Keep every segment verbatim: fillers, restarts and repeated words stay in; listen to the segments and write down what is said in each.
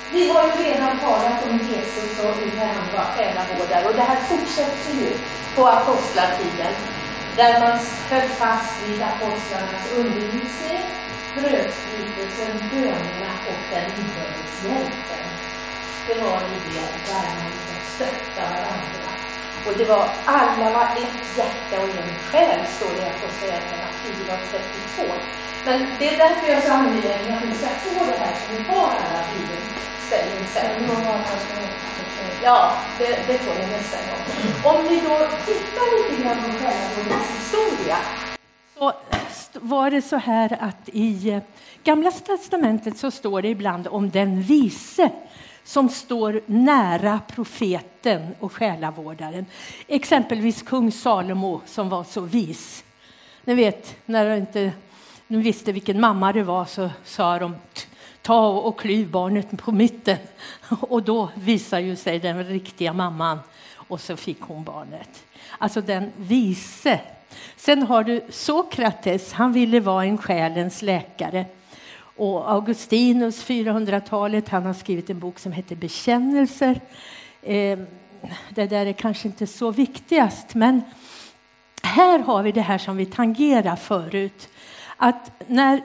Vi har ju redan talat om Jesus och hur han var själavårdare. Och det här fortsätter ju på apostlatiden. Där man höll fast vid apostlarnas undervisning, brödsbrytelsen, bönerna och den inbördes hjälpen. Det var ju det där man stötta varandra. Och det var, alla var ett hjärta och en själ, står det på Apostlagärningarna fyra trettiotvå. Men det är därför jag är så angelägen att ni ska få det här som ni har alla tiden. Ja, det, det får ni nästa gång. Om ni då tittar lite grann på själavårdens historia, så var det så här att i Gamla testamentet så står det ibland om den vise som står nära profeten och själavårdaren. Exempelvis kung Salomo som var så vis. Ni vet, när de inte de visste vilken mamma det var så sa de ta och klyv barnet på mitten. Och då visar ju sig den riktiga mamman och så fick hon barnet. Alltså den vise. Sen har du Sokrates, han ville vara en själens läkare. Och Augustinus, fyrahundratalet, han har skrivit en bok som heter Bekännelser. Eh, det där är kanske inte så viktigast, men här har vi det här som vi tangerar förut. Att när,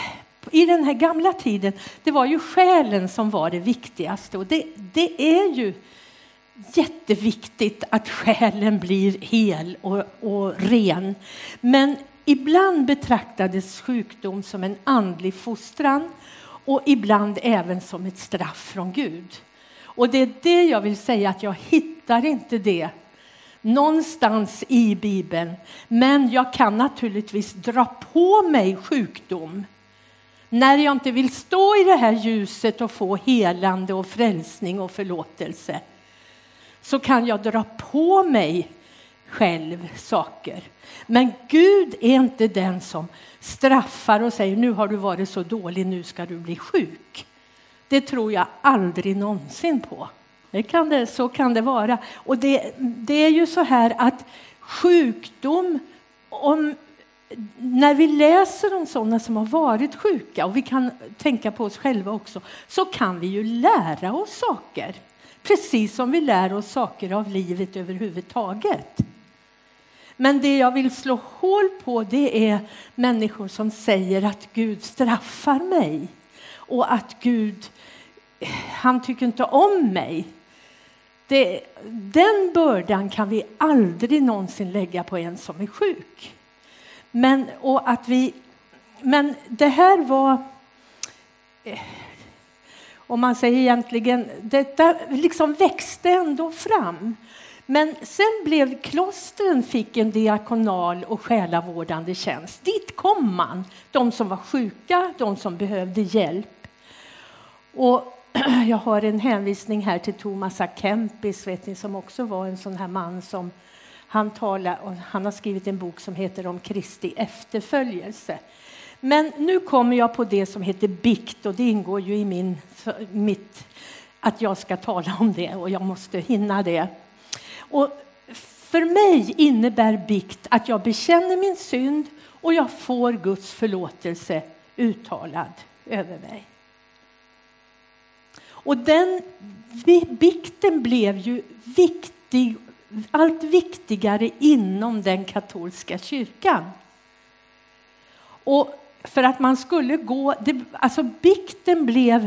i den här gamla tiden, det var ju själen som var det viktigaste. Och det, det är ju jätteviktigt att själen blir hel och, och ren. Men ibland betraktades sjukdom som en andlig fostran och ibland även som ett straff från Gud. Och det är det jag vill säga, att jag hittar inte det någonstans i Bibeln. Men jag kan naturligtvis dra på mig sjukdom när jag inte vill stå i det här ljuset och få helande och frälsning och förlåtelse. Så kan jag dra på mig själv saker. Men Gud är inte den som straffar och säger nu har du varit så dålig, nu ska du bli sjuk. Det tror jag aldrig någonsin på. Det kan det, så kan det vara. Och det, det är ju så här att sjukdom, om, när vi läser om sådana som har varit sjuka, och vi kan tänka på oss själva också, så kan vi ju lära oss saker. Precis som vi lär oss saker av livet överhuvudtaget. Men det jag vill slå hål på, det är människor som säger att Gud straffar mig. Och att Gud, han tycker inte om mig. Det, den bördan kan vi aldrig någonsin lägga på en som är sjuk. Men, och att vi, men det här var, om man säger egentligen, detta liksom växte ändå fram. Men sen blev klostren fick en diakonal och själavårdande tjänst. Dit kom man, de som var sjuka, de som behövde hjälp. Och jag har en hänvisning här till Thomas A. Kempis, vet ni, som också var en sån här man som han talar, och han har skrivit en bok som heter Om Kristi efterföljelse. Men nu kommer jag på det som heter bikt, och det ingår ju i min, mitt, att jag ska tala om det, och jag måste hinna det. Och för mig innebär bikt att jag bekänner min synd och jag får Guds förlåtelse uttalad över mig. Och den bikten blev ju viktig, allt viktigare inom den katolska kyrkan. Och för att man skulle gå, det, alltså bikten blev,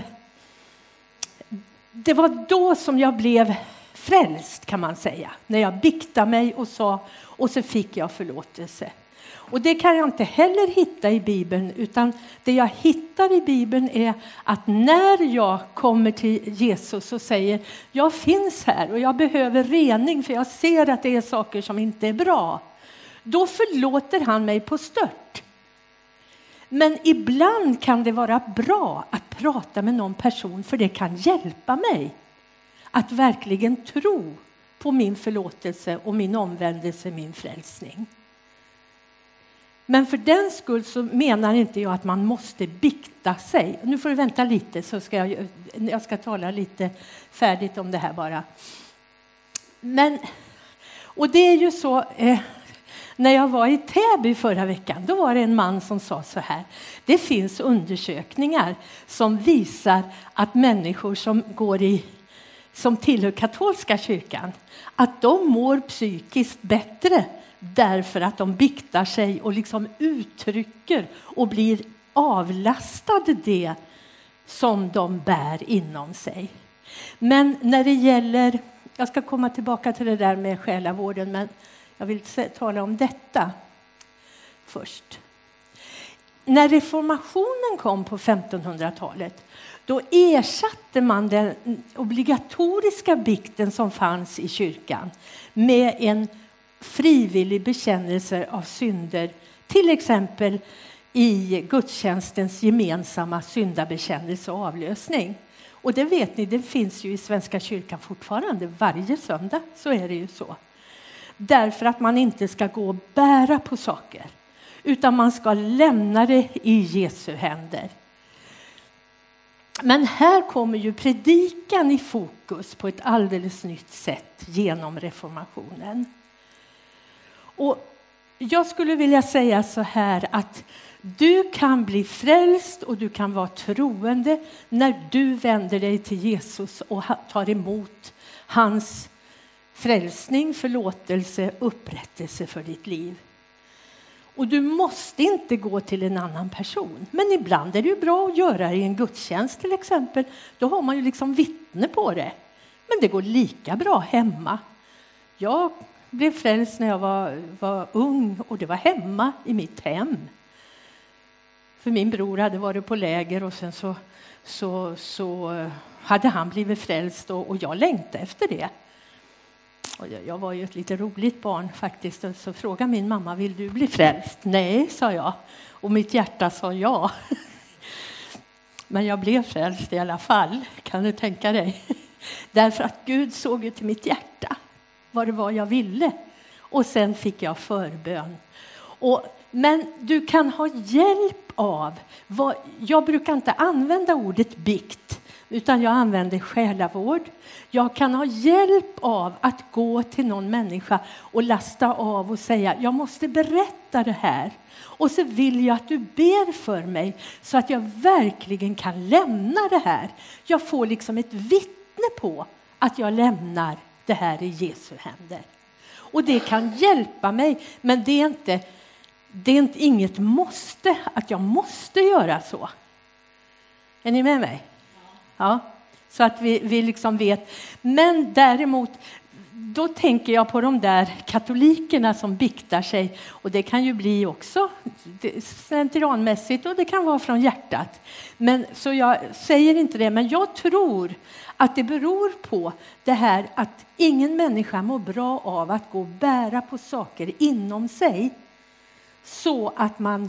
det var då som jag blev frälst, kan man säga. När jag biktade mig och sa, och så fick jag förlåtelse. Och det kan jag inte heller hitta i Bibeln, utan det jag hittar i Bibeln är att när jag kommer till Jesus och säger jag finns här och jag behöver rening för jag ser att det är saker som inte är bra, då förlåter han mig på stört. Men ibland kan det vara bra att prata med någon person, för det kan hjälpa mig att verkligen tro på min förlåtelse och min omvändelse, min frälsning. Men för den skull så menar inte jag att man måste bikta sig. Nu får du vänta lite, så ska jag, jag ska tala lite färdigt om det här bara. Men, och det är ju så, eh, När jag var i Täby förra veckan, då var det en man som sa så här: det finns undersökningar som visar att människor som går i som tillhör katolska kyrkan, att de mår psykiskt bättre därför att de biktar sig och liksom uttrycker och blir avlastade det som de bär inom sig. Men när det gäller, jag ska komma tillbaka till det där med själavården, men jag vill tala om detta först. När reformationen kom på femtonhundratalet, då ersatte man den obligatoriska bikten som fanns i kyrkan med en frivillig bekännelse av synder, till exempel i gudstjänstens gemensamma syndabekännelse och avlösning. Och det vet ni, det finns ju i Svenska kyrkan fortfarande varje söndag, så är det ju så. Därför att man inte ska gå och bära på saker, utan man ska lämna det i Jesu händer. Men här kommer ju predikan i fokus på ett alldeles nytt sätt genom reformationen. Och jag skulle vilja säga så här, att du kan bli frälst och du kan vara troende när du vänder dig till Jesus och tar emot hans frälsning, förlåtelse, upprättelse för ditt liv. Och du måste inte gå till en annan person. Men ibland är det ju bra att göra i en gudstjänst till exempel. Då har man ju liksom vittne på det. Men det går lika bra hemma. Jag blev frälst när jag var, var ung och det var hemma i mitt hem. För min bror hade varit på läger och sen så, så, så hade han blivit frälst och, och jag längtade efter det. Och jag, jag var ju ett lite roligt barn faktiskt, och så frågade min mamma: vill du bli frälst? Nej, sa jag. Och mitt hjärta sa ja. Men jag blev frälst i alla fall, kan du tänka dig. Därför att Gud såg ju till mitt hjärta vad det var jag ville. Och sen fick jag förbön. Och, men du kan ha hjälp av, vad, jag brukar inte använda ordet bikt, utan jag använder själavård. Jag kan ha hjälp av att gå till någon människa och lasta av och säga: jag måste berätta det här. Och så vill jag att du ber för mig så att jag verkligen kan lämna det här. Jag får liksom ett vittne på att jag lämnar det här i Jesu händer. Och det kan hjälpa mig, men det är inte, det är inte inget måste, att jag måste göra så. Är ni med mig? Ja, så att vi, vi liksom vet. Men däremot, då tänker jag på de där katolikerna som biktar sig. Och det kan ju bli också slentrianmässigt och det kan vara från hjärtat. Men, så jag säger inte det, men jag tror att det beror på det här att ingen människa mår bra av att gå och bära på saker inom sig. Så att man...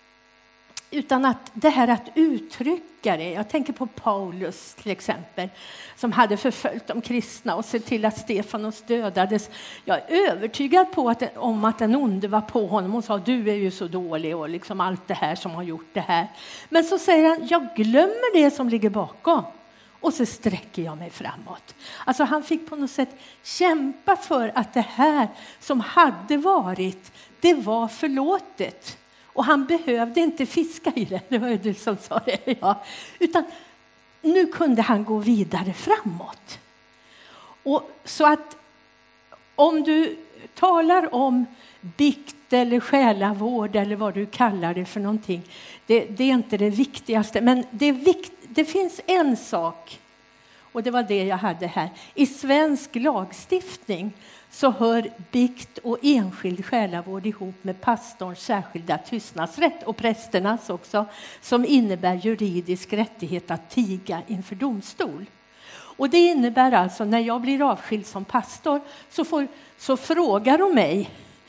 Utan att det här att uttrycka det. Jag tänker på Paulus till exempel, som hade förföljt de kristna och sett till att Stefanos dödades. Jag är övertygad på att, om att den onde var på honom och sa: du är ju så dålig, och liksom allt det här som har gjort det här. Men så säger han: jag glömmer det som ligger bakom. Och så sträcker jag mig framåt. Alltså han fick på något sätt kämpa för att det här som hade varit, det var förlåtet. Och han behövde inte fiska i det, det var ju du som sa det. Ja. Utan nu kunde han gå vidare framåt. Och så att om du talar om bikt eller själavård eller vad du kallar det för någonting, det, det är inte det viktigaste. Men det, är vikt, det finns en sak, och det var det jag hade här. I svensk lagstiftning så hör bikt och enskild själavård ihop med pastorns särskilda tystnadsrätt och prästernas också, som innebär juridisk rättighet att tiga inför domstol. Och det innebär alltså, när jag blir avskild som pastor så, får, så frågar de mig: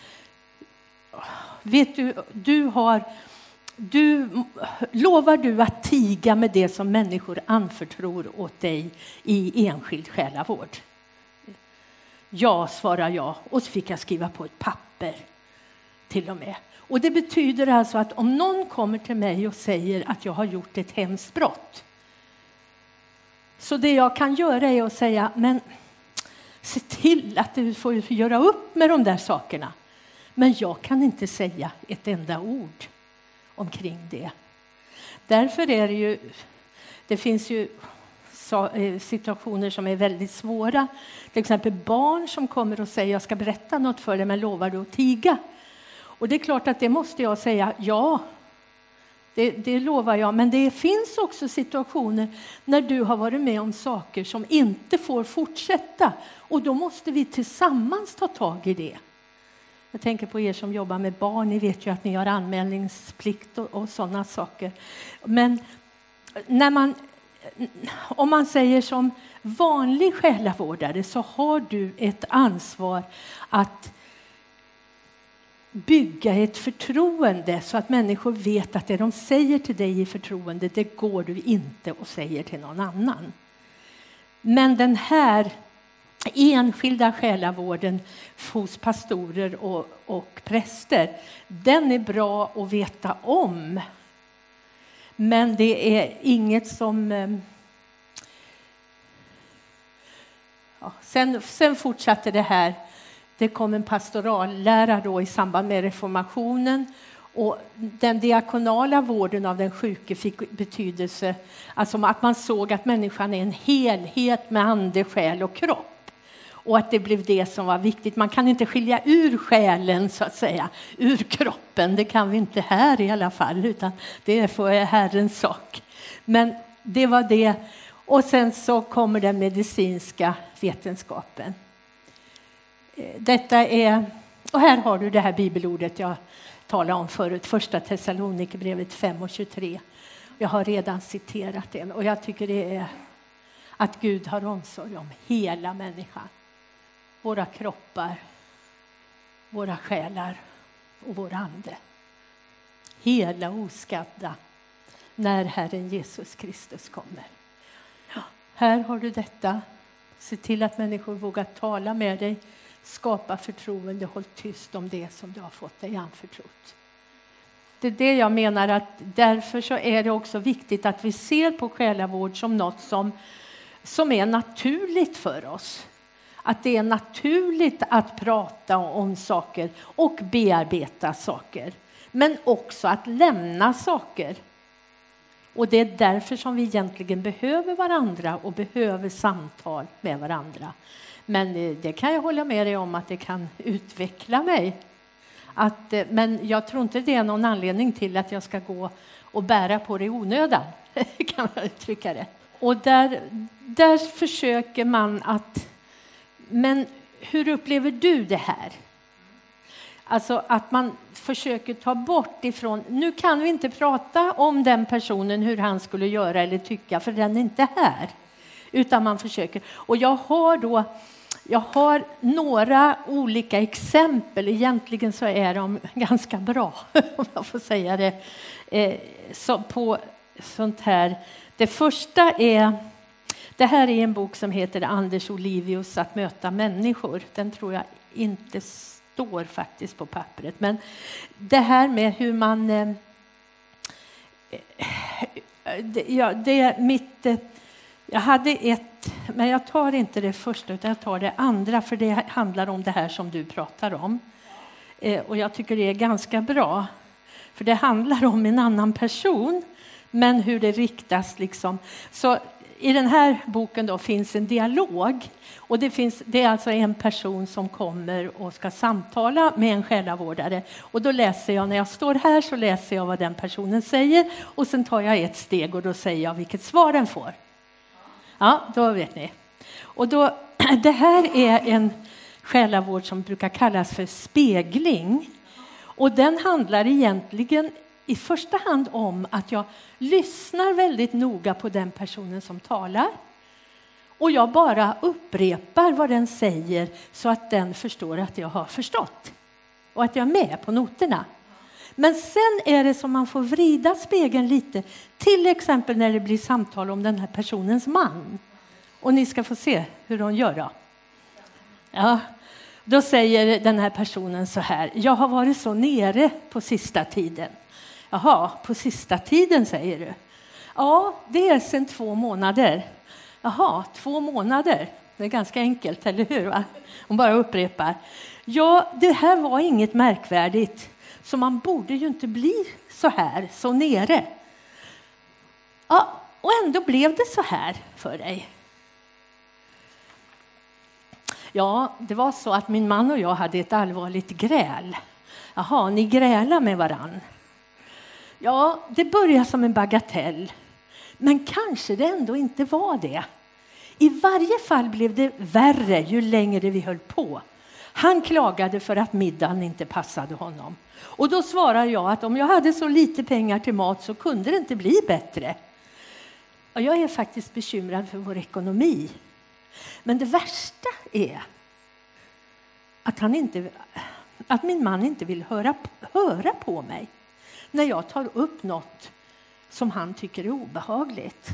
vet du, du har, du, lovar du att tiga med det som människor anförtror åt dig i enskild själavård? Ja, svarar jag. Och så fick jag skriva på ett papper till och med. Och det betyder alltså att om någon kommer till mig och säger att jag har gjort ett hemskt brott, så det jag kan göra är att säga: men se till att du får göra upp med de där sakerna. Men jag kan inte säga ett enda ord omkring det. Därför är det ju, det finns ju situationer som är väldigt svåra. Till exempel barn som kommer och säger jag ska berätta något för dig men lovar du att tiga? Och det är klart att det måste jag säga ja. Det, det lovar jag, men det finns också situationer när du har varit med om saker som inte får fortsätta. Och då måste vi tillsammans ta tag i det. Jag tänker på er som jobbar med barn, ni vet ju att ni har anmälningsplikt och, och sådana saker. Men när man, om man säger som vanlig själavårdare så har du ett ansvar att bygga ett förtroende så att människor vet att det de säger till dig i förtroende, det går du inte och säger till någon annan. Men den här enskilda själavården hos pastorer och, och präster, den är bra att veta om. Men det är inget som... Ja, sen, sen fortsatte det här. Det kom en pastorallärare då i samband med reformationen. Och den diakonala vården av den sjuke fick betydelse. Alltså att man såg att människan är en helhet med ande, själ och kropp. Och att det blev det som var viktigt. Man kan inte skilja ur själen så att säga. Ur kroppen. Det kan vi inte här i alla fall. Utan det är för Herrens sak. Men det var det. Och sen så kommer den medicinska vetenskapen. Detta är, och här har du det här bibelordet jag talade om förut, första Thessalonikerbrevet fem och tjugotre. Jag har redan citerat det och jag tycker det är att Gud har omsorg om hela människan. Våra kroppar, våra själar och vår ande. Hela oskadda när Herren Jesus Kristus kommer. Ja, här har du detta. Se till att människor vågar tala med dig. Skapa förtroende, håll tyst om det som du har fått dig anförtrott. Det är det jag menar att därför så är det också viktigt att vi ser på själavård som något som, som är naturligt för oss. Att det är naturligt att prata om saker och bearbeta saker. Men också att lämna saker. Och det är därför som vi egentligen behöver varandra och behöver samtal med varandra. Men det kan jag hålla med dig om att det kan utveckla mig. Att, men jag tror inte det är någon anledning till att jag ska gå och bära på det i onödan. Kan man uttrycka det. Och där, där försöker man att... Men hur upplever du det här? Alltså att man försöker ta bort ifrån... Nu kan vi inte prata om den personen hur han skulle göra eller tycka. För den är inte här. Utan man försöker. Och jag har då... Jag har några olika exempel. Egentligen så är de ganska bra, om jag får säga det. Eh, så på sånt här. Det första är... Det här är en bok som heter Anders Olivius Att möta människor. Den tror jag inte står faktiskt på pappret. Men det här med hur man... Eh, det, ja, det är mitt... Eh, jag hade ett... Men jag tar inte det första utan jag tar det andra. För det handlar om det här som du pratar om. Eh, och jag tycker det är ganska bra. För det handlar om en annan person. Men hur det riktas liksom. Så... I den här boken då finns en dialog och det, finns, det är alltså en person som kommer och ska samtala med en själavårdare. Och då läser jag, när jag står här så läser jag vad den personen säger och sen tar jag ett steg och då säger jag vilket svar den får. Ja, då vet ni. Och då, det här är en själavård som brukar kallas för spegling. Och den handlar egentligen i första hand om att jag lyssnar väldigt noga på den personen som talar. Och jag bara upprepar vad den säger så att den förstår att jag har förstått. Och att jag är med på noterna. Men sen är det som man får vrida spegeln lite. Till exempel när det blir samtal om den här personens man. Och ni ska få se hur de gör då. Ja, då säger den här personen så här. Jag har varit så nere på sista tiden. Jaha, på sista tiden säger du. Ja, det är sedan två månader. Jaha, två månader. Det är ganska enkelt, eller hur? Va? Hon bara upprepar. Ja, det här var inget märkvärdigt. Så man borde ju inte bli så här, så nere. Ja, och ändå blev det så här för dig. Ja, det var så att min man och jag hade ett allvarligt gräl. Jaha, ni grälar med varann. Ja, det började som en bagatell. Men kanske det ändå inte var det. I varje fall blev det värre ju längre vi höll på. Han klagade för att middagen inte passade honom. Och då svarade jag att om jag hade så lite pengar till mat så kunde det inte bli bättre. Och jag är faktiskt bekymrad för vår ekonomi. Men det värsta är att, han inte, att min man inte vill höra, höra på mig när jag tar upp något som han tycker är obehagligt.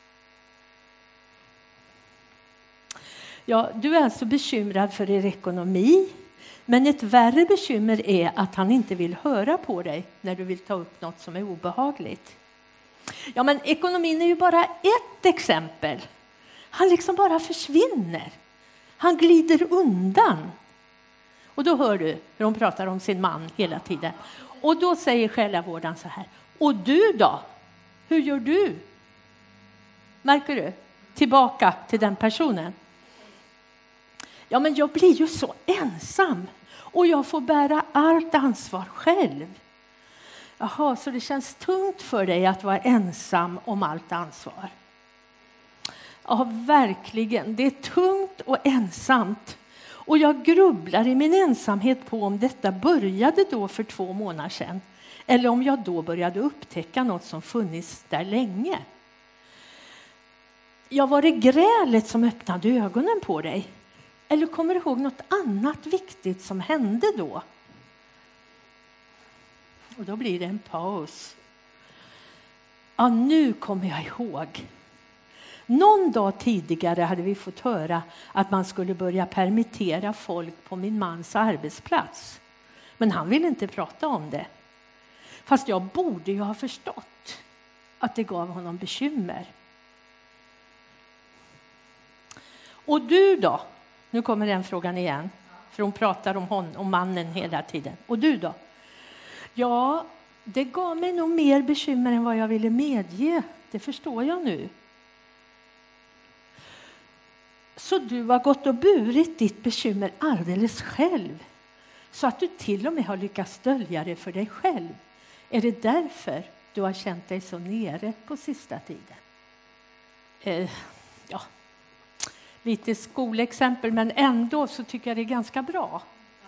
Ja, du är alltså bekymrad för er ekonomi, men ett värre bekymmer är att han inte vill höra på dig när du vill ta upp något som är obehagligt. Ja, men ekonomin är ju bara ett exempel. Han liksom bara försvinner. Han glider undan. Och då hör du hur hon pratar om sin man hela tiden. Och då säger själavårdaren så här. Och du då? Hur gör du? Märker du? Tillbaka till den personen. Ja, men jag blir ju så ensam. Och jag får bära allt ansvar själv. Jaha, så det känns tungt för dig att vara ensam om allt ansvar. Ja, verkligen. Det är tungt och ensamt. Och jag grubblar i min ensamhet på om detta började då för två månader sedan. Eller om jag då började upptäcka något som funnits där länge. Ja, var det grälet som öppnade ögonen på dig? Eller kommer du ihåg något annat viktigt som hände då? Och då blir det en paus. Ja, nu kommer jag ihåg. Någon dag tidigare hade vi fått höra att man skulle börja permittera folk på min mans arbetsplats. Men han ville inte prata om det. Fast jag borde ju ha förstått att det gav honom bekymmer. Och du då? Nu kommer den frågan igen. För hon pratar om, hon, om mannen hela tiden. Och du då? Ja, det gav mig nog mer bekymmer än vad jag ville medge. Det förstår jag nu. Så du har gått och burit ditt bekymmer alldeles själv. Så att du till och med har lyckats dölja det för dig själv. Är det därför du har känt dig så nere på sista tiden? Eh, ja, lite skolexempel, men ändå så tycker jag det är ganska bra.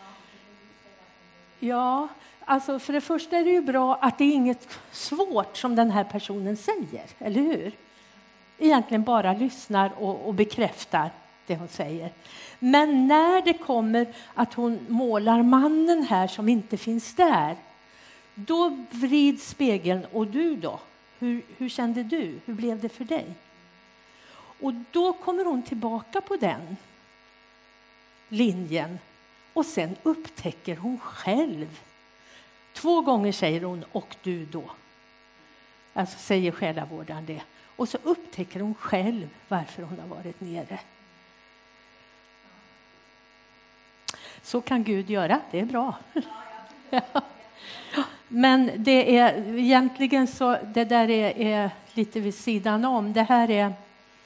Ja, alltså för det första är det ju bra att det är inget svårt som den här personen säger, eller hur? Egentligen bara lyssnar och, och bekräftar det hon säger. Men när det kommer att hon målar mannen här som inte finns där, då vrids spegeln. Och du då? Hur, hur kände du? Hur blev det för dig? Och då kommer hon tillbaka på den linjen. Och sen upptäcker hon själv. Två gånger säger hon och du då. Alltså säger själavårdaren det. Och så upptäcker hon själv varför hon har varit nere. Så kan Gud göra, det är bra. Ja. Men det är egentligen så, det där är, är lite vid sidan om. Det här är,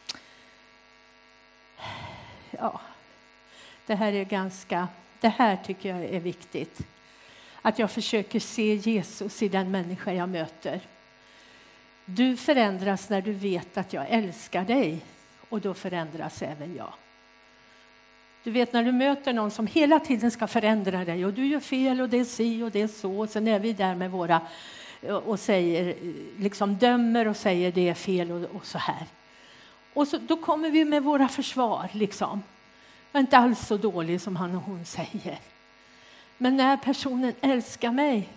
ja, det här är ganska, det här tycker jag är viktigt. Att jag försöker se Jesus i den människa jag möter. Du förändras när du vet att jag älskar dig, och då förändras även jag. Du vet när du möter någon som hela tiden ska förändra dig och du gör fel och det är si och det är så, och sen är vi där med våra och säger, liksom dömer och säger det är fel och, och så här. Och så, då kommer vi med våra försvar liksom. Jag är inte alls så dålig som han och hon säger. Men när personen älskar mig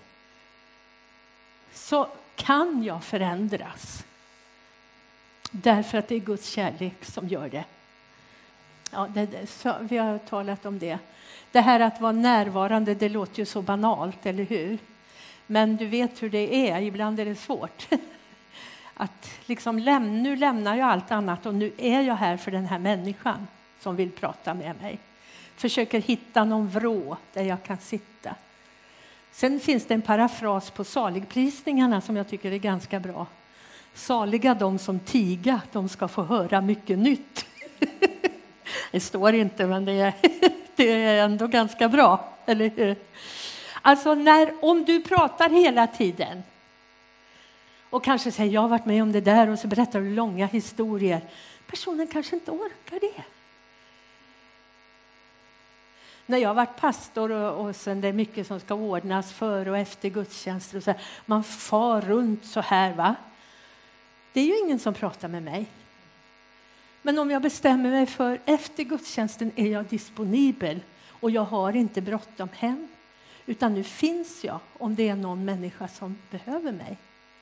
så kan jag förändras. Därför att det är Guds kärlek som gör det. Ja, det, så, vi har talat om det. Det här att vara närvarande, det låter ju så banalt, eller hur? Men du vet hur det är, ibland är det svårt. Att liksom läm- nu lämnar jag allt annat och nu är jag här för den här människan som vill prata med mig. Försöker hitta någon vrå där jag kan sitta. Sen finns det en parafras på saligprisningarna som jag tycker är ganska bra. Saliga de som tiga, de ska få höra mycket nytt. Det står inte, men det är, det är ändå ganska bra. Eller hur? Alltså när, om du pratar hela tiden och kanske säger jag har varit med om det där och så berättar du långa historier. Personen kanske inte orkar det. När jag har varit pastor och, och sen det är mycket som ska ordnas före och efter gudstjänster. Och så här, man far runt så här va. Det är ju ingen som pratar med mig. Men om jag bestämmer mig för efter gudstjänsten är jag disponibel. Och jag har inte bråttom hem. Utan nu finns jag om det är någon människa som behöver mig.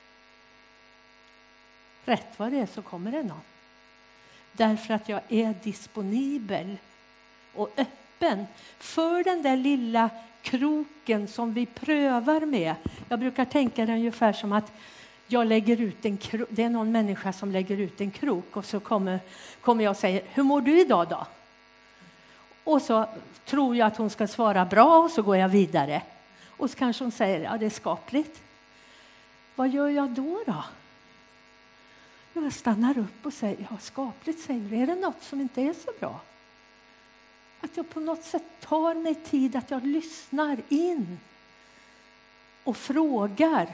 Rätt vad det är så kommer det någon. Därför att jag är disponibel och öppen för den där lilla kroken som vi prövar med. Jag brukar tänka det ungefär som att jag lägger ut en krok. Det är någon människa som lägger ut en krok och så kommer, kommer jag och säger, hur mår du idag då? Och så tror jag att hon ska svara bra och så går jag vidare. Och så kanske hon säger, ja det är skapligt. Vad gör jag då då? Jag stannar upp och säger, ja skapligt säger du, är det något som inte är så bra? Att jag på något sätt tar mig tid, att jag lyssnar in och frågar.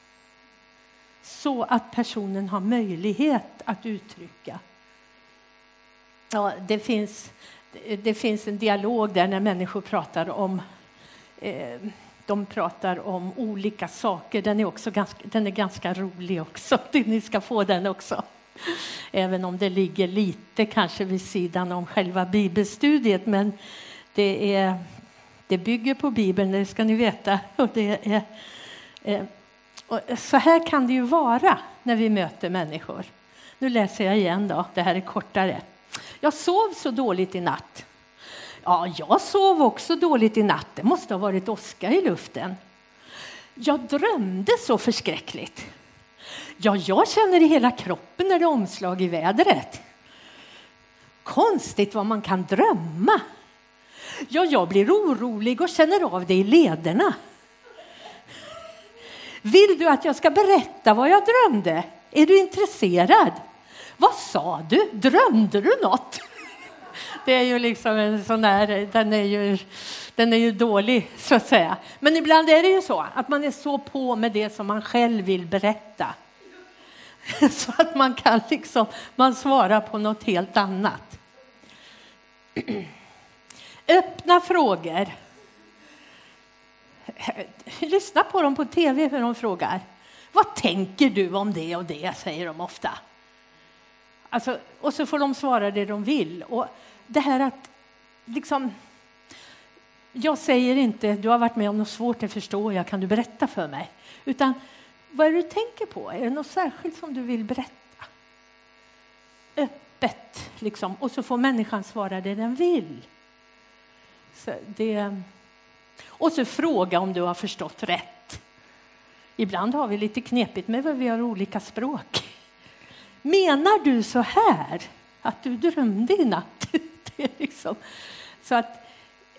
Så att personen har möjlighet att uttrycka. Ja, det finns, det finns en dialog där när människor pratar om, eh, de pratar om olika saker. Den är, också ganska, den är ganska rolig också. Ni ska få den också. Även om det ligger lite kanske vid sidan om själva bibelstudiet. Men det, är, det bygger på Bibeln, det ska ni veta. Och det är... Eh, Och så här kan det ju vara när vi möter människor. Nu läser jag igen då, det här är kortare. Jag sov så dåligt i natt. Ja, jag sov också dåligt i natt. Det måste ha varit åska i luften. Jag drömde så förskräckligt. Ja, jag känner i hela kroppen när det är omslag i vädret. Konstigt vad man kan drömma. Ja, jag blir orolig och känner av det i lederna. Vill du att jag ska berätta vad jag drömde? Är du intresserad? Vad sa du? Drömde du något? Det är ju liksom en sån där, den är ju, den är ju dålig så att säga. Men ibland är det ju så att man är så på med det som man själv vill berätta. Så att man kan liksom, man svarar på något helt annat. Öppna frågor. Lyssna på dem på tv hur de frågar. Vad tänker du om det och det, säger de ofta. Alltså, och så får de svara det de vill. Och det här att liksom, jag säger inte, du har varit med om något svårt att förstå, jag kan du berätta för mig. Utan, vad är det du tänker på? Är det något särskilt som du vill berätta? Öppet, liksom. Och så får människan svara det den vill. Så det... Och så fråga om du har förstått rätt. Ibland har vi lite knepigt med vad vi har olika språk. Menar du så här att du drömde i natt? Det är liksom, så att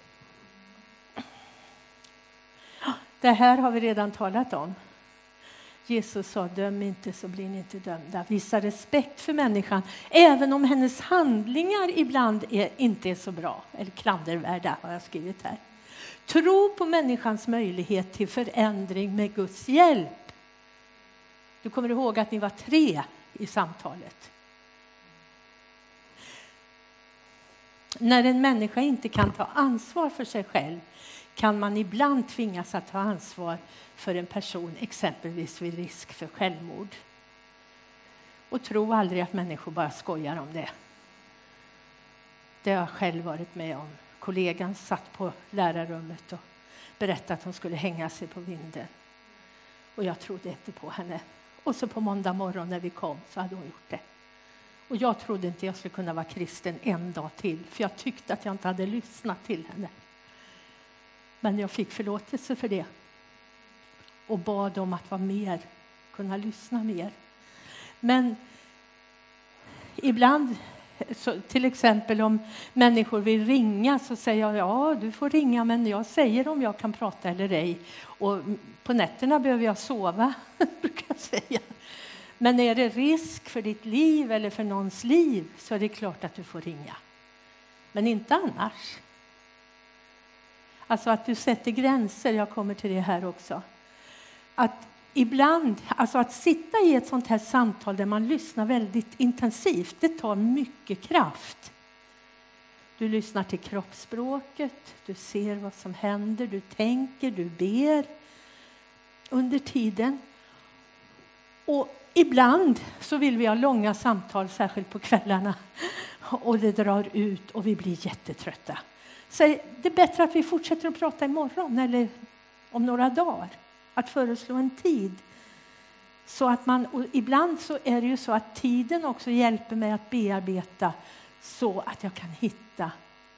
det här har vi redan talat om. Jesus sa, döm inte så blir ni inte dömda. Visa respekt för människan. Även om hennes handlingar ibland är, inte är så bra. Eller klandervärda har jag skrivit här. Tro på människans möjlighet till förändring med Guds hjälp. Du kommer ihåg att ni var tre i samtalet. När en människa inte kan ta ansvar för sig själv kan man ibland tvingas att ta ansvar för en person, exempelvis vid risk för självmord. Och tro aldrig att människor bara skojar om det. Det har jag själv varit med om. Kollegan satt på lärarrummet och berättade att hon skulle hänga sig på vinden. Och jag trodde inte på henne. Och så på måndag morgon när vi kom så hade hon gjort det. Och jag trodde inte jag skulle kunna vara kristen en dag till. För jag tyckte att jag inte hade lyssnat till henne. Men jag fick förlåtelse för det. Och bad om att vara mer, kunna lyssna mer. Men ibland, så till exempel om människor vill ringa, så säger jag ja, du får ringa, men jag säger om jag kan prata eller ej. Och på nätterna behöver jag sova, brukar jag säga. Men är det risk för ditt liv eller för någons liv, så är det klart att du får ringa. Men inte annars. Alltså att du sätter gränser, jag kommer till det här också. Att ibland, alltså att sitta i ett sånt här samtal där man lyssnar väldigt intensivt, det tar mycket kraft. Du lyssnar till kroppsspråket, du ser vad som händer, du tänker, du ber under tiden. Och ibland så vill vi ha långa samtal, särskilt på kvällarna. Och det drar ut och vi blir jättetrötta. Så det är bättre att vi fortsätter att prata imorgon eller om några dagar. Att föreslå en tid. Så att man, och ibland så är det ju så att tiden också hjälper mig att bearbeta så att jag kan hitta.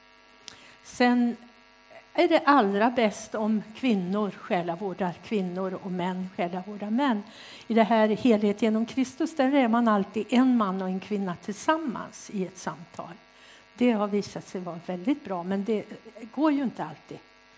Sen är det allra bäst om kvinnor själavårdar kvinnor och män själavårdar män. I det här helhet genom Kristus, där är man alltid en man och en kvinna tillsammans i ett samtal. Det har visat sig vara väldigt bra, men det går ju inte alltid.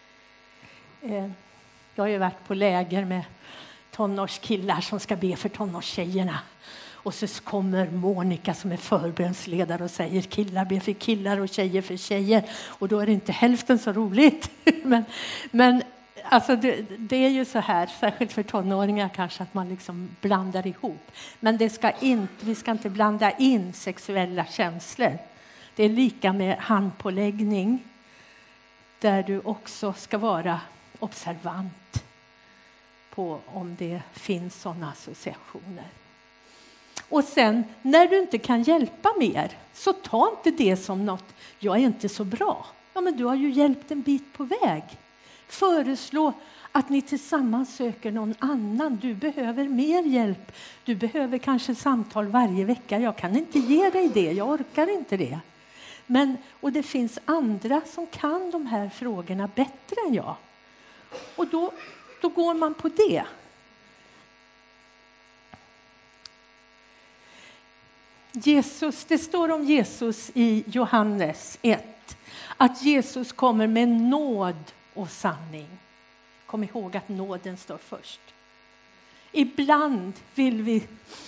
Jag har ju varit på läger med tonårskillar som ska be för tonårstjejerna. Och så kommer Monica som är förbönsledare och säger killar ber för killar och tjejer för tjejer. Och då är det inte hälften så roligt. men men alltså det, det är ju så här, särskilt för tonåringar kanske, att man liksom blandar ihop. Men det ska inte, vi ska inte blanda in sexuella känslor. Det är lika med handpåläggning, där du också ska vara observant på om det finns sådana associationer. Och sen, när du inte kan hjälpa mer, så ta inte det som något, jag är inte så bra. Ja, men du har ju hjälpt en bit på väg. Föreslå att ni tillsammans söker någon annan. Du behöver mer hjälp. Du behöver kanske samtal varje vecka. Jag kan inte ge dig det, jag orkar inte det. Men, och det finns andra som kan de här frågorna bättre än jag. Och då, då går man på det. Jesus, det står om Jesus i Johannes ett. Att Jesus kommer med nåd och sanning. Kom ihåg att nåden står först. Ibland vill vi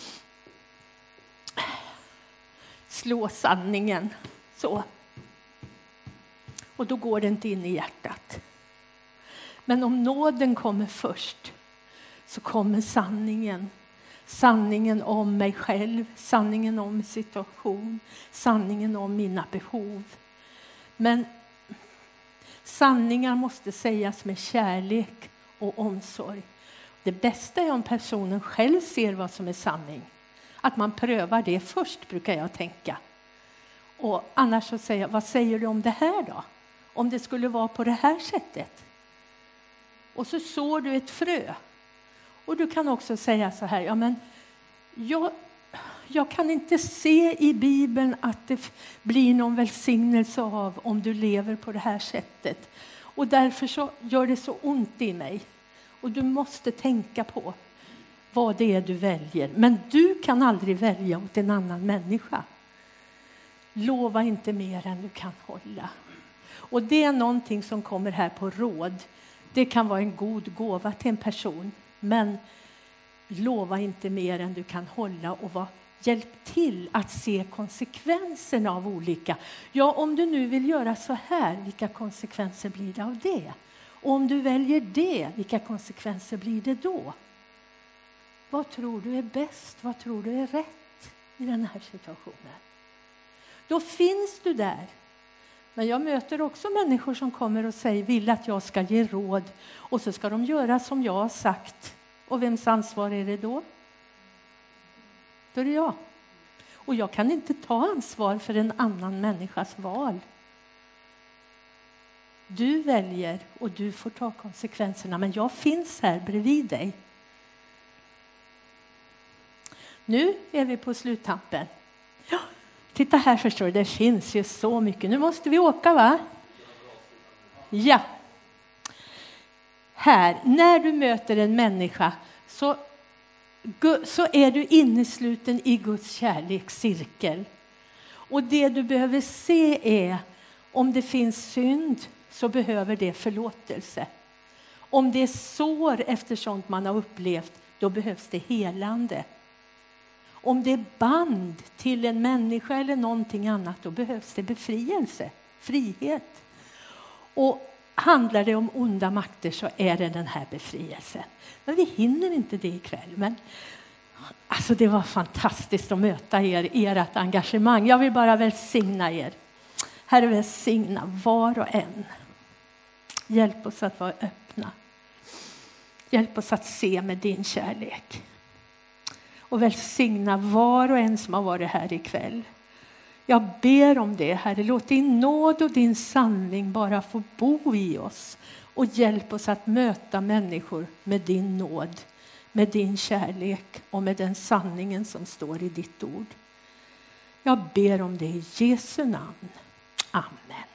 slå sanningen så. Och då går det inte in i hjärtat. Men om nåden kommer först, så kommer sanningen. Sanningen om mig själv, sanningen om situation, sanningen om mina behov. Men sanningar måste sägas med kärlek och omsorg. Det bästa är om personen själv ser vad som är sanning. Att man prövar det först, brukar jag tänka. Och annars så säger jag, vad säger du om det här då? Om det skulle vara på det här sättet. Och så sår du ett frö. Och du kan också säga så här, ja men jag, jag kan inte se i Bibeln att det blir någon välsignelse av om du lever på det här sättet. Och därför så gör det så ont i mig. Och du måste tänka på vad det är du väljer. Men du kan aldrig välja åt en annan människa. Lova inte mer än du kan hålla. Och det är någonting som kommer här på råd. Det kan vara en god gåva till en person. Men lova inte mer än du kan hålla, och var, hjälp till att se konsekvenserna av olika. Ja, om du nu vill göra så här, vilka konsekvenser blir det av det? Och om du väljer det, vilka konsekvenser blir det då? Vad tror du är bäst? Vad tror du är rätt i den här situationen? Då finns du där. Men jag möter också människor som kommer och säger, vill att jag ska ge råd. Och så ska de göra som jag har sagt. Och vems ansvar är det då? Då är det jag. Och jag kan inte ta ansvar för en annan människas val. Du väljer och du får ta konsekvenserna. Men jag finns här bredvid dig. Nu är vi på sluttampen. Ja, titta här, förstår du, det finns ju så mycket. Nu måste vi åka, va? Ja. Här, när du möter en människa, så så är du innesluten i Guds kärlekscirkel. Och det du behöver se är, om det finns synd så behöver det förlåtelse. Om det är sår efter sånt man har upplevt, då behövs det helande. Om det är band till en människa eller någonting annat, då behövs det befrielse, frihet. Och handlar det om onda makter så är det den här befrielsen. Men vi hinner inte det ikväll. Men alltså det var fantastiskt att möta er, ert engagemang. Jag vill bara välsigna er. Herre, välsigna var och en. Hjälp oss att vara öppna. Hjälp oss att se med din kärlek. Och välsigna var och en som har varit här ikväll. Jag ber om det, Herre. Låt din nåd och din sanning bara få bo i oss. Och hjälp oss att möta människor med din nåd, med din kärlek och med den sanningen som står i ditt ord. Jag ber om det i Jesu namn. Amen.